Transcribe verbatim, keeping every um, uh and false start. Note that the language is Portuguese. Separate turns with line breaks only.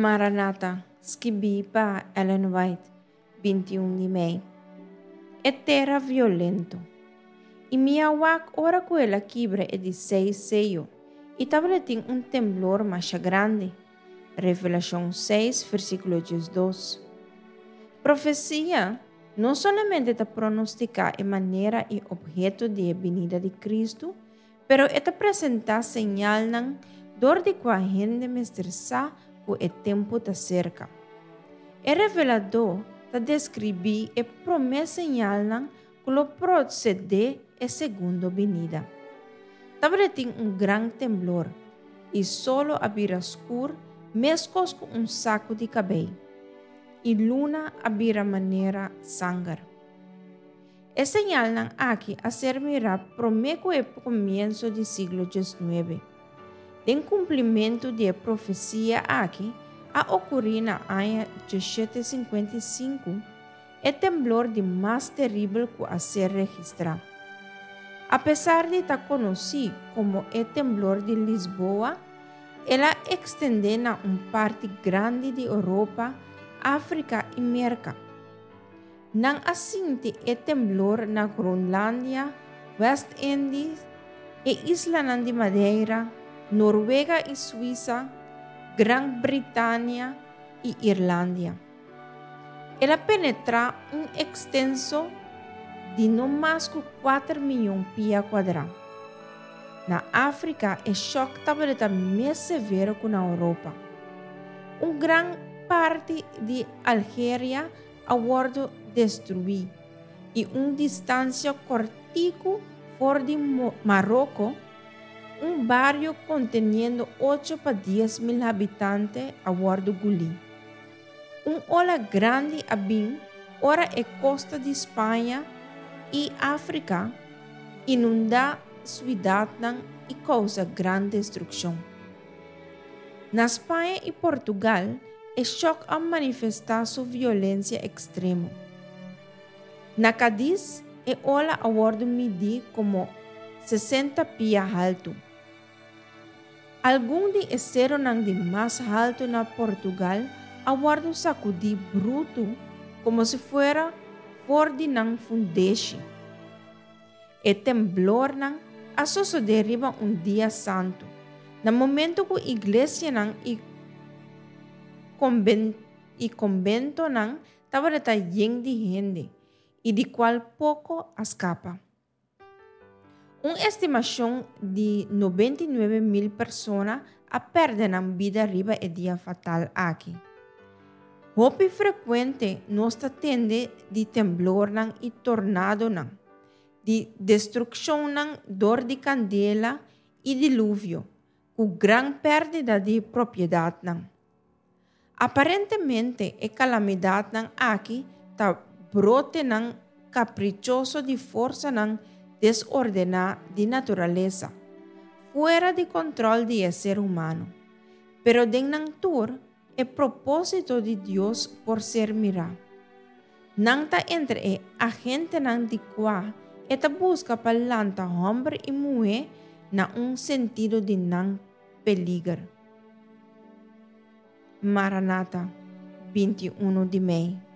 Maranatha, scrivì pa Ellen White, vinte e um de maio. É terra violento. E minha wak ora com ela quebra é de seis seio. E tabela tem um temblor mais grande. Revelação seis, versículo dois. Profecia não somente está pronosticar a maneira e objeto de venida de Cristo, pero está apresentar señal nan dor de qua gente mestresa o o tempo está cerca. O revelador está descrever a promessa señal nan que lo procede a segunda venida. Tabela tem um grande temblor e solo abrirá escuro mescos com um saco de cabelo. E luna abrirá maneira sangar. É señal nan aqui a servirá promeco e começo do século dezenove. Em cumprimento de profecia aqui, a ocorrer na ano mil cinquenta e cinco, é temblor de mais terrível que a ser registrado. Apesar de estar conhecido como o temblor de Lisboa, ela estende na uma parte grande de Europa, África e América. Não assinte o temblor na Groenlândia, West Indies e Isla de Madeira, Noruega e Suíça, Grã-Bretanha e Irlanda. Ela penetra um extenso de no mais que quatro milhões de pia quadrados. Na África, o choque está mais severo que na Europa. Uma grande parte de Algéria a bordo destruída e uma distância cortico fora de Marrocos, um bairro contendo oito para dez mil habitantes a bordo Guli. Uma ola grande a bem, ora é costa de Espanha e África, inunda cidade e causa grande destruição. Na Espanha e Portugal, o choque a manifestar sua violência extrema. Na Cádiz, a ola a bordo midi como sessenta pia alto. Alguns de esteram de mais alto na Portugal a bordo sacudi bruto como se fuera fora de nan fundeixe. E temblor nan a sucederia um dia santo, no momento que a igreja nan e convento, e convento nan estava lleno de gente e de qual pouco escapa. Uma estimação de noventa e nove mil pessoas a perderam vida riba e dia fatal aqui. Hopi frequente nos tende de temblor nan e tornado nan, de destruição nan, dor de candela e dilúvio, com grande perda de propriedade nan. Aparentemente, a calamidade nan aqui está brote nan caprichoso de força nan desordenada de natureza, fora de controle de ser humano. Pero de natura, é propósito de Deus por ser mirado. Não está entre a gente nan de qua eta busca para lanta homem e mulher na um sentido de não peligro. Maranatha, vinte e um de maio.